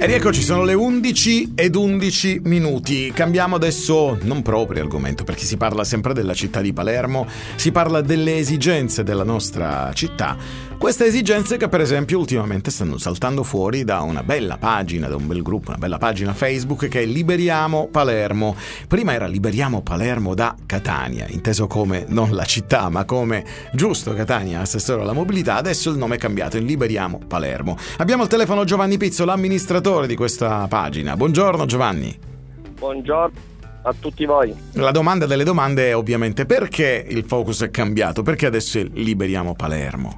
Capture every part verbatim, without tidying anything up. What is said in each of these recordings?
E rieccoci, sono le undici ed undici minuti. Cambiamo adesso non proprio argomento, perché si parla sempre della città di Palermo, si parla delle esigenze della nostra città. Queste esigenze che per esempio ultimamente stanno saltando fuori da una bella pagina, da un bel gruppo, una bella pagina Facebook che è Liberiamo Palermo. Prima era Liberiamo Palermo da Catania, inteso come non la città ma come giusto Catania, assessore alla mobilità. Adesso il nome è cambiato in Liberiamo Palermo. Abbiamo al telefono Giovanni Pizzo, l'amministratore di questa pagina. Buongiorno Giovanni. Buongiorno a tutti voi. La domanda delle domande è ovviamente perché il focus è cambiato, perché adesso è Liberiamo Palermo?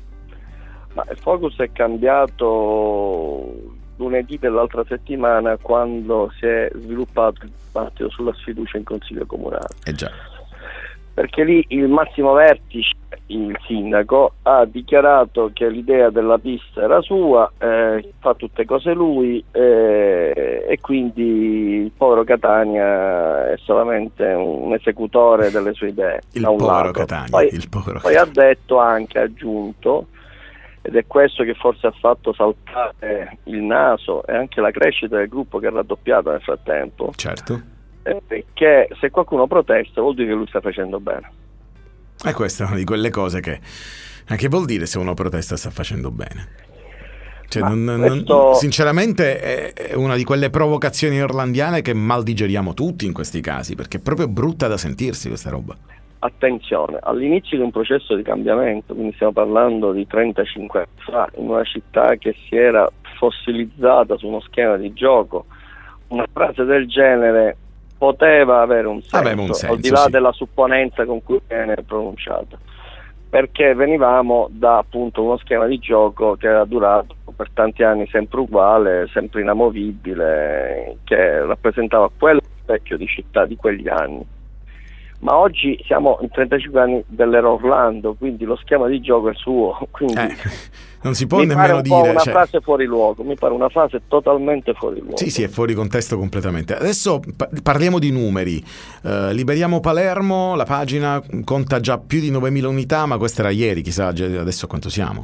Ma il focus è cambiato lunedì dell'altra settimana, quando si è sviluppato il dibattito sulla sfiducia in Consiglio Comunale. Eh già. Perché lì il massimo vertice, il sindaco, ha dichiarato che l'idea della pista era sua, eh, fa tutte cose lui, eh, e quindi il povero Catania è solamente un esecutore delle sue idee. Il da un povero lato. Catania. Poi, il povero poi ha detto anche, ha aggiunto, ed è questo che forse ha fatto saltare il naso e anche la crescita del gruppo, che è raddoppiata nel frattempo. Certo. Che se qualcuno protesta vuol dire che lui sta facendo bene. E questa è una di quelle cose che, che vuol dire se uno protesta sta facendo bene. Cioè, non, questo... non, sinceramente è una di quelle provocazioni orlandiane che mal digeriamo tutti in questi casi, perché è proprio brutta da sentirsi questa roba. Attenzione, all'inizio di un processo di cambiamento, quindi stiamo parlando di trentacinque anni fa, in una città che si era fossilizzata su uno schema di gioco, una frase del genere poteva avere un senso, Aveva un senso, al di là sì. della supponenza con cui viene pronunciata, perché venivamo da appunto uno schema di gioco che era durato per tanti anni sempre uguale, sempre inamovibile, che rappresentava quello specchio di città di quegli anni. Ma oggi siamo in trentacinque anni dell'era Orlando, quindi lo schema di gioco è suo, quindi Eh, non si può mi nemmeno pare un dire, po' una cioè... frase fuori luogo, mi pare una frase totalmente fuori luogo. Sì, sì, è fuori contesto completamente. Adesso pa- parliamo di numeri. Uh, Liberiamo Palermo, la pagina conta già più di novemila unità, ma questo era ieri, chissà adesso quanto siamo.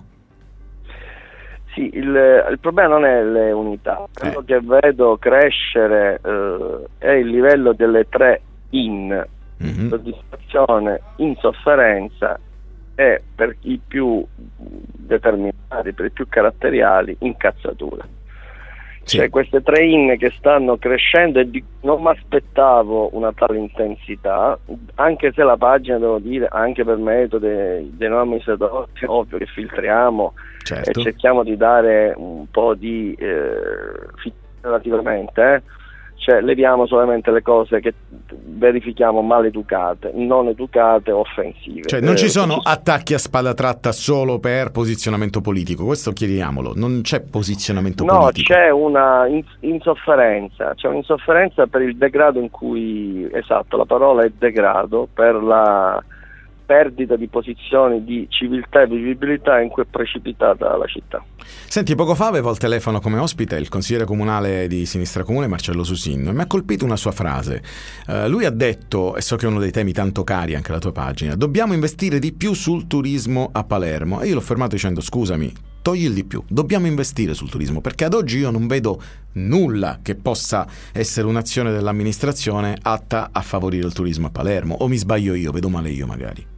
Sì, il, il problema non è le unità, quello Eh. che vedo crescere eh, è il livello delle tre in, Mm-hmm. soddisfazione, insofferenza e, per i più determinati, per i più caratteriali, incazzatura. Sì. Cioè queste tre in che stanno crescendo, e di, non mi aspettavo una tale intensità, anche se la pagina, devo dire, anche per merito dei, dei nostri amministratori, ovvio che filtriamo, Certo. e cerchiamo di dare un po' di eh, relativamente, eh, cioè leviamo solamente le cose che verifichiamo maleducate, non educate, offensive. Cioè non ci Eh, sono ci- attacchi a spada tratta solo per posizionamento politico, questo chiediamolo, non c'è posizionamento No, politico. c'è una in- insofferenza, c'è un'insofferenza per il degrado in cui, esatto, la parola è degrado, per la perdita di posizioni di civiltà e vivibilità in cui è precipitata la città. Senti, poco fa avevo al telefono come ospite il consigliere comunale di Sinistra Comune Marcello Susin, e mi ha colpito una sua frase. Uh, lui ha detto, e so che è uno dei temi tanto cari anche alla tua pagina, dobbiamo investire di più sul turismo a Palermo. E io l'ho fermato dicendo, scusami, togli il di più, dobbiamo investire sul turismo, perché ad oggi io non vedo nulla che possa essere un'azione dell'amministrazione atta a favorire il turismo a Palermo. O mi sbaglio io, vedo male io magari.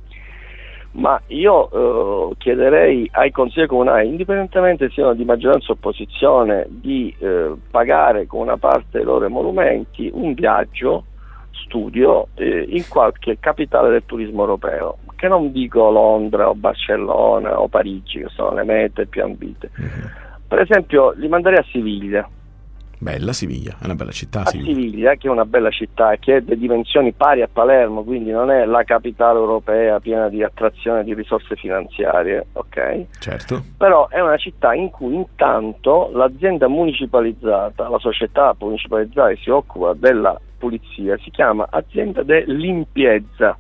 Ma io eh, chiederei ai consiglieri comunali, indipendentemente siano di maggioranza o opposizione, di eh, pagare con una parte dei loro emolumenti un viaggio studio eh, in qualche capitale del turismo europeo, che non dico Londra o Barcellona o Parigi, che sono le mete più ambite. Mm-hmm. Per esempio li manderei a Siviglia. Bella Siviglia, è una bella città. A Siviglia. Siviglia, che è una bella città, che ha delle dimensioni pari a Palermo, quindi non è la capitale europea piena di attrazione di risorse finanziarie, ok? Certo. Però è una città in cui intanto l'azienda municipalizzata, la società municipalizzata che si occupa della pulizia, si chiama Azienda de Limpiezza.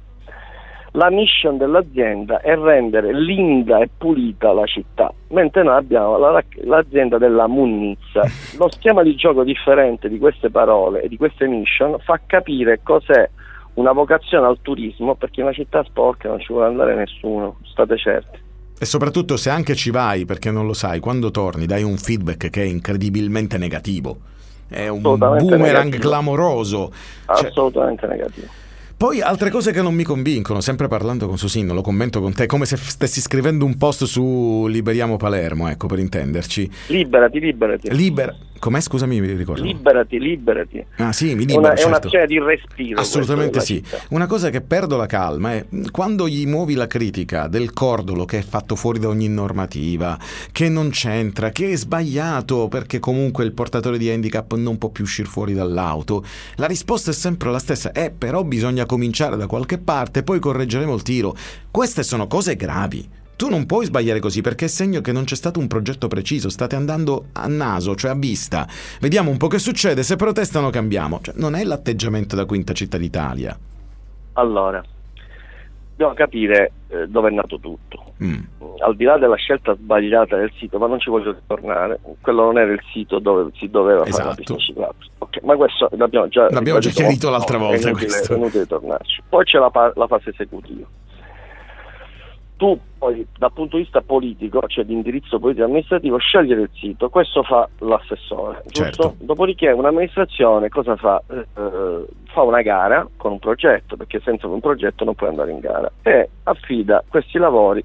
La mission dell'azienda è rendere linda e pulita la città, mentre noi abbiamo la, l'azienda della munnizza. Lo schema di gioco differente di queste parole e di queste mission fa capire cos'è una vocazione al turismo, perché in una città sporca non ci vuole andare nessuno, state certi. E soprattutto se anche ci vai, perché non lo sai, quando torni dai un feedback che è incredibilmente negativo. È un boomerang negativo. Clamoroso. Assolutamente cioè... negativo. Poi altre cose che non mi convincono, sempre parlando con Susino, lo commento con te, come se stessi scrivendo un post su Liberiamo Palermo, ecco, per intenderci. Liberati, liberati. Libera... Com'è? Scusami, mi ricordo. Liberati, liberati. Ah sì, mi libero, è, una, certo. È un'azione di respiro. Assolutamente sì. Città. Una cosa che perdo la calma è quando gli muovi la critica del cordolo che è fatto fuori da ogni normativa, che non c'entra, che è sbagliato perché comunque il portatore di handicap non può più uscire fuori dall'auto. La risposta è sempre la stessa, eh però bisogna cominciare da qualche parte, poi correggeremo il tiro. Queste sono cose gravi. Tu non puoi sbagliare così, perché è segno che non c'è stato un progetto preciso, state andando a naso, cioè a vista. Vediamo un po' che succede, se protestano cambiamo. Cioè, non è l'atteggiamento da quinta città d'Italia. Allora, dobbiamo capire eh, dove è nato tutto. Mm. Al di là della scelta sbagliata del sito, ma non ci voglio tornare, quello non era il sito dove si doveva esatto. fare la pista ciclabile. Okay, ma questo l'abbiamo già, l'abbiamo già chiarito l'altra no, volta. È inutile, questo. è inutile tornarci. Poi c'è la, pa- la fase esecutiva. Tu poi dal punto di vista politico, cioè di indirizzo politico amministrativo, scegliere il sito, questo fa l'assessore, giusto? Certo. Dopodiché un'amministrazione cosa fa? Eh, fa una gara con un progetto, perché senza un progetto non puoi andare in gara, e affida questi lavori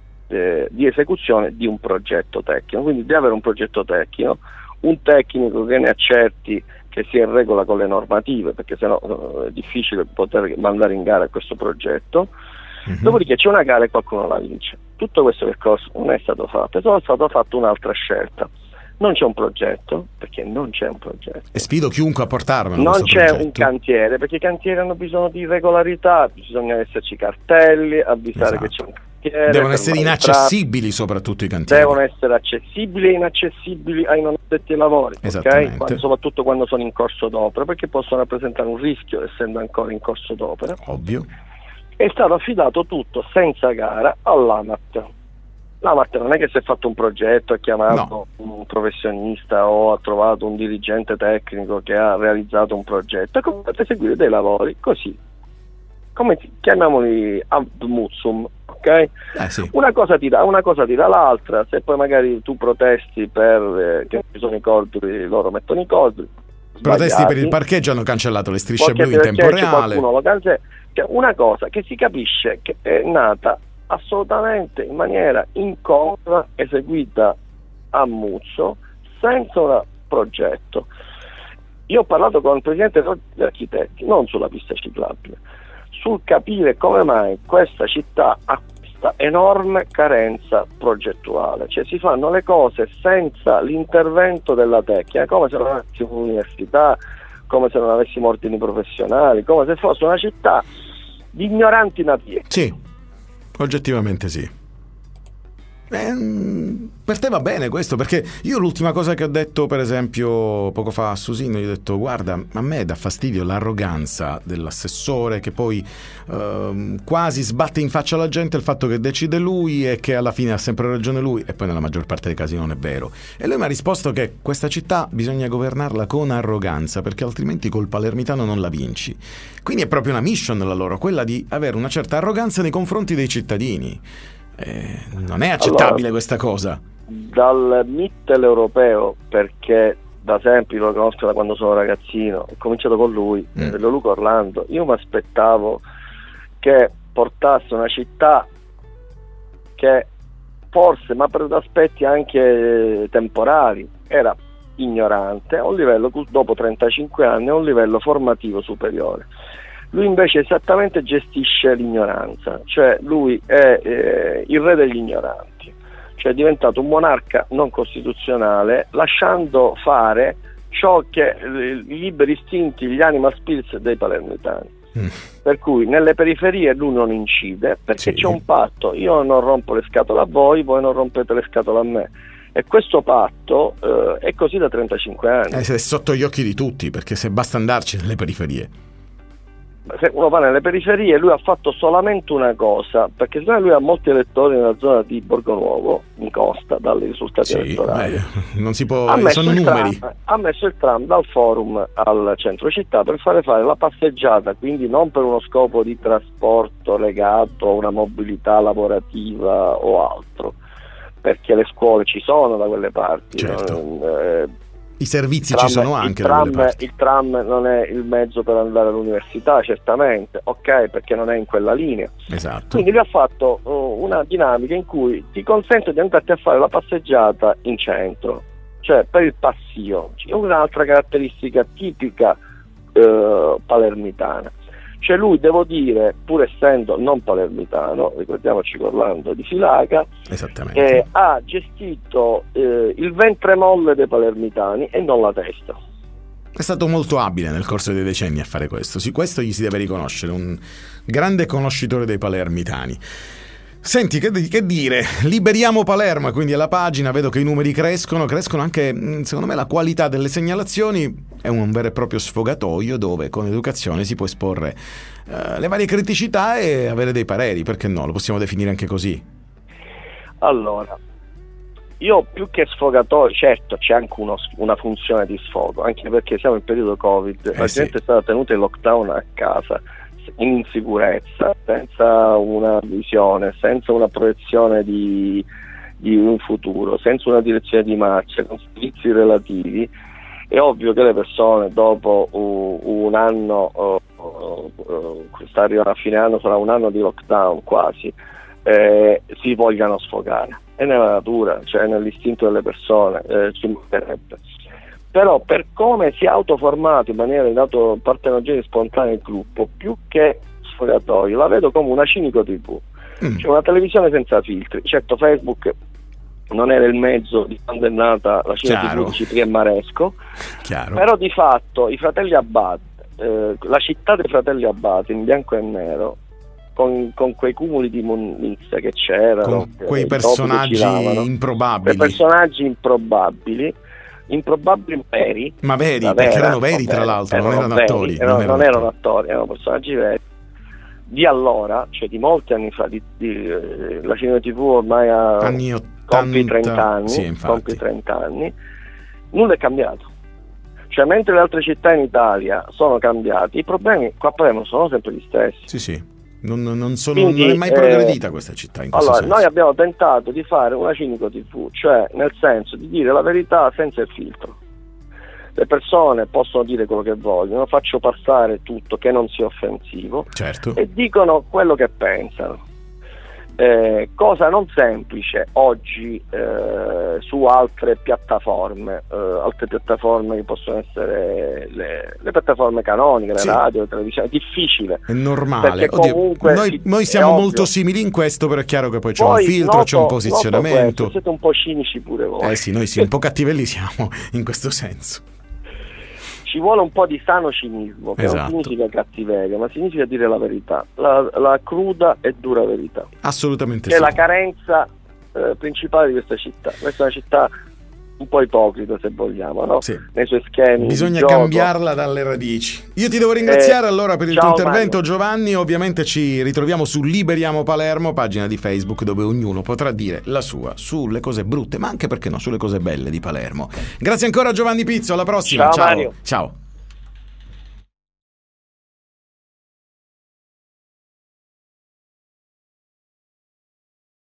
eh, di esecuzione di un progetto tecnico, quindi deve avere un progetto tecnico, un tecnico che ne accerti che sia in regola con le normative, perché sennò eh, è difficile poter mandare in gara questo progetto. Mm-hmm. Dopodiché c'è una gara e qualcuno la vince. Tutto questo percorso non è stato fatto, è solo stata fatta un'altra scelta. Non c'è un progetto, perché non c'è un progetto. E sfido chiunque a portarmelo. Non c'è progetto. un cantiere, perché i cantieri hanno bisogno di regolarità, bisogna esserci cartelli, avvisare esatto. che c'è un cantiere. Devono essere inaccessibili soprattutto i cantieri. Devono essere accessibili e inaccessibili ai non addetti ai lavori, okay? Quando, soprattutto quando sono in corso d'opera, perché possono rappresentare un rischio essendo ancora in corso d'opera. Ovvio. È stato affidato tutto senza gara all'AMAT. L'AMAT non è che si è fatto un progetto, ha chiamato no. un professionista o ha trovato un dirigente tecnico che ha realizzato un progetto, ha cominciato a eseguire dei lavori così, come chiamiamoli ad muzzum, ok? Eh sì. Una cosa ti dà, una cosa ti dà l'altra, se poi magari tu protesti per eh, che ci sono i cordoli, loro mettono i cordoli. Protesti per il parcheggio, hanno cancellato le strisce blu in tempo reale. Qualcuno lo cancella. Cioè, una cosa che si capisce che è nata assolutamente in maniera incongrua, eseguita a muzzo, senza un progetto. Io ho parlato con il presidente degli architetti, non sulla pista ciclabile, sul capire come mai questa città ha questa enorme carenza progettuale, cioè si fanno le cose senza l'intervento della tecnica, come se non avessimo un'università, come se non avessimo ordini professionali, come se fosse una città di ignoranti nativi. Sì, oggettivamente sì. Eh, per te va bene questo, perché io l'ultima cosa che ho detto, per esempio poco fa a Susino, gli ho detto guarda, a me dà fastidio l'arroganza dell'assessore che poi eh, quasi sbatte in faccia alla gente il fatto che decide lui e che alla fine ha sempre ragione lui, e poi nella maggior parte dei casi non è vero. E lui mi ha risposto che questa città bisogna governarla con arroganza, perché altrimenti col palermitano non la vinci. Quindi è proprio una mission la loro, quella di avere una certa arroganza nei confronti dei cittadini. Eh, non è accettabile allora, questa cosa. Dal mitteleuropeo, perché da sempre lo conosco da quando sono ragazzino, ho cominciato con lui, mm. Luca Orlando. Io mi aspettavo che portasse una città che forse, ma per aspetti anche temporali, era ignorante a un livello, dopo trentacinque anni, a un livello formativo superiore. Lui invece esattamente gestisce l'ignoranza, cioè lui è eh, il re degli ignoranti, cioè è diventato un monarca non costituzionale, lasciando fare ciò che eh, i liberi istinti, gli animal spirits dei palermitani. Mm. Per cui nelle periferie lui non incide, perché sì. C'è un patto: io non rompo le scatole a voi, voi non rompete le scatole a me. E questo patto eh, è così da trentacinque anni. È sotto gli occhi di tutti, perché se basta andarci nelle periferie. se uno va nelle periferie, lui ha fatto solamente una cosa, perché siccome lui ha molti elettori nella zona di Borgonuovo, in costa, dalle risultati sì, elettorali, beh, non si può, ha messo, sono il numeri. tram, ha messo il tram dal forum al centro città per fare fare la passeggiata, quindi non per uno scopo di trasporto legato a una mobilità lavorativa o altro, perché le scuole ci sono da quelle parti. Certo. No? Eh, I servizi tram, ci sono anche il da quelle tram, parti. il tram non è il mezzo per andare all'università, certamente, ok, perché non è in quella linea. Esatto. Quindi lui ha fatto uh, una dinamica in cui ti consente di andarti a fare la passeggiata in centro, cioè per il passio. C'è un'altra caratteristica tipica uh, palermitana. Cioè lui, devo dire, pur essendo non palermitano, ricordiamoci Orlando di Filaga, Esattamente. eh, ha gestito eh, il ventre molle dei palermitani e non la testa. È stato molto abile nel corso dei decenni a fare questo, sì, questo gli si deve riconoscere, un grande conoscitore dei palermitani. Senti, che, che dire, liberiamo Palermo, quindi alla pagina vedo che i numeri crescono, crescono anche, secondo me, la qualità delle segnalazioni, è un vero e proprio sfogatoio dove con educazione si può esporre eh, le varie criticità e avere dei pareri, perché no, lo possiamo definire anche così. Allora, io più che sfogatoio, certo c'è anche uno, una funzione di sfogo, anche perché siamo in periodo Covid, eh la sì. gente è stata tenuta in lockdown a casa, in insicurezza, senza una visione, senza una proiezione di, di un futuro, senza una direzione di marcia, con servizi relativi. È ovvio che le persone dopo uh, un anno, uh, uh, uh, sta arrivando a fine anno, sarà un anno di lockdown quasi, eh, si vogliano sfogare. È nella natura, cioè nell'istinto delle persone, eh, ci mancherebbe. Però per come si è autoformato in maniera in dato partenogeni spontanea il gruppo, più che sfogatoio, la vedo come una cinico tivù, mm. cioè una televisione senza filtri. Certo, Facebook non era il mezzo di quando è nata la cinico tivù di Cipri e Maresco, Chiaro. però di fatto i fratelli Abate, eh, la città dei fratelli Abate in bianco e nero, con, con quei cumuli di immondizia che c'erano, con quei eh, personaggi giravano, improbabili, quei personaggi improbabili improbabili veri, ma veri, vera, perché erano veri tra vero, l'altro, erano non erano veri, attori, erano, non erano, non erano attori. attori, erano personaggi veri di allora, cioè di molti anni fa, di, di, eh, la cinema tivù ormai ha anni ottanta, compi trenta anni, sì, compi trenta anni, nulla è cambiato. Cioè mentre le altre città in Italia sono cambiate, i problemi qua a Palermo sono sempre gli stessi. Sì, sì. Non, non, sono, Quindi, non è mai progredita eh, questa città in questo allora, senso. Noi abbiamo tentato di fare una cinico tivù, cioè nel senso di dire la verità senza il filtro. Le persone possono dire quello che vogliono, faccio passare tutto che non sia offensivo, certo. e dicono quello che pensano. Eh, cosa non semplice oggi eh, su altre piattaforme, eh, altre piattaforme che possono essere le, le piattaforme canoniche, le sì. radio, le televisioni, è difficile. È normale. Oddio, comunque noi, si, noi siamo molto ovvio. simili in questo, però è chiaro che poi c'è poi un filtro, noto, c'è un posizionamento. Questo, siete un po' cinici pure voi. Eh sì, noi sì, un po' cattivelli siamo in questo senso. Ci vuole un po' di sano cinismo, che esatto. non significa cattiveria, ma significa dire la verità, la, la cruda e dura verità. Assolutamente che sì. È la carenza eh, principale di questa città. Questa è una città un po' ipocrita, se vogliamo, no? Sì. Nei suoi schemi. Bisogna di cambiarla dalle radici. Io ti devo ringraziare eh, allora per il ciao, tuo intervento, Mario. Giovanni. Ovviamente ci ritroviamo su Liberiamo Palermo, pagina di Facebook dove ognuno potrà dire la sua sulle cose brutte, ma anche, perché no, sulle cose belle di Palermo. Grazie ancora Giovanni Pizzo, alla prossima. Ciao, ciao. Mario. Ciao.